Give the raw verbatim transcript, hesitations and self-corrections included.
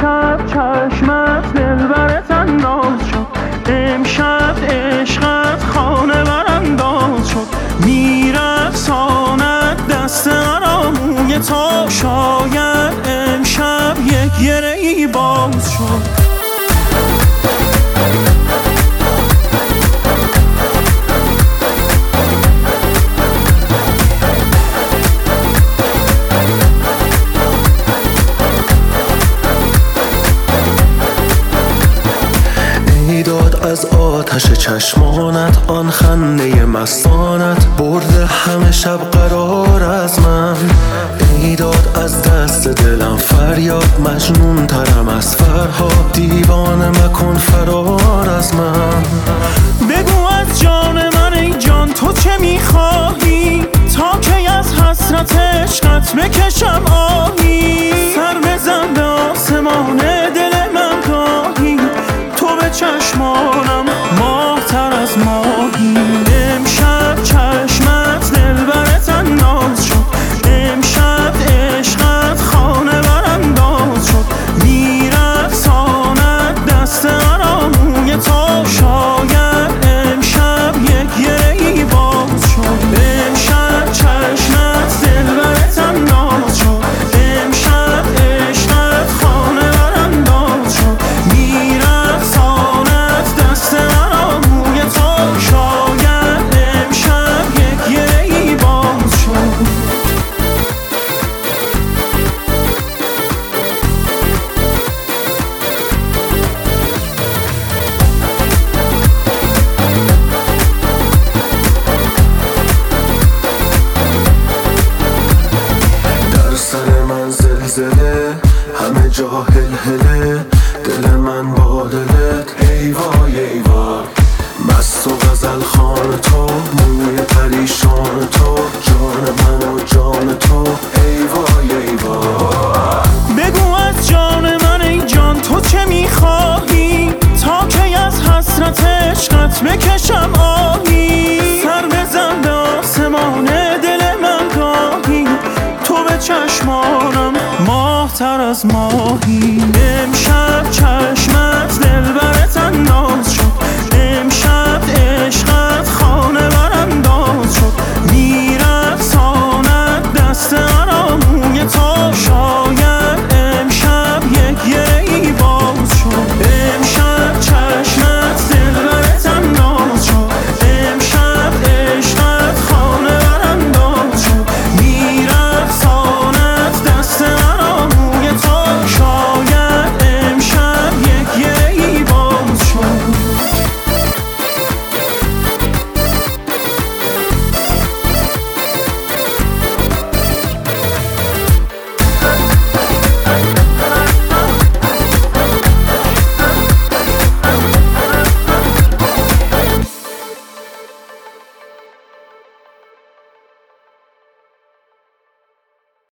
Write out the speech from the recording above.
امشب چشمت دلبرت انداز شد، امشب عشقت خانه برانداز شد، میرقصاند دست مرا موی تو، شاید امشب یک گره ای باز شد. داد از آتش چشمانت، آن خنده مستانت برده همه شب قرار از من. ای داد از دست دلم فریاد، مجنون ترم از فرهاد، دیوانه مکن فرار از من. بگو از جان من ای جان تو چه میخواهی، تا کی از حسرت عشقت بکشم آهی. سر بزن به آسمان دل من گاهی، تو به چشمانم ماه تر از ماهی. امشب چشمت دلبرت انداز شد، امشب عشقت خانه برانداز شد، میرقصاند دست مرا موی تو، شاید امشب یک گره ای باز شد. امشب چشمت دلبرت انداز شد، امشب عشقت خانه برانداز شد، میرقصاند دست مرا موی تو، شاید امشب یک گره ای باز شد. در سر من زلزله، همه جا هلهله، دل من با دلت ای وای ای وای. مست و غزل خوان تو، موی پریشان تو، جان من و جان تو ای وای ای وای. بگو از جان من ای جان تو چه میخواهی، تا کی از حسرت عشقت بکشم آهی. سر بزن به آسمان دل من گاهی، تو به چشمانم ماه تر از ماهی. امشب چشم